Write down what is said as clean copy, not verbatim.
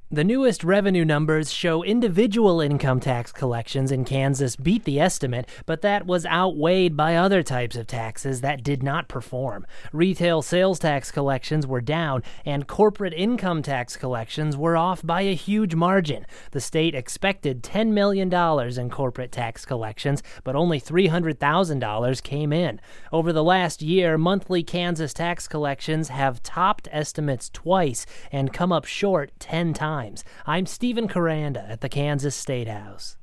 The newest revenue numbers show individual income tax collections in Kansas beat the estimate, but that was outweighed by other types of taxes that did not perform. Retail sales tax collections were down, and corporate income tax collections were off by a huge margin. The state expected $10 million in corporate tax collections, but only $300,000 came in. Over the last year, monthly Kansas tax collections have topped estimates twice and come up short 10 times. I'm Stephen Caranda at the Kansas State House.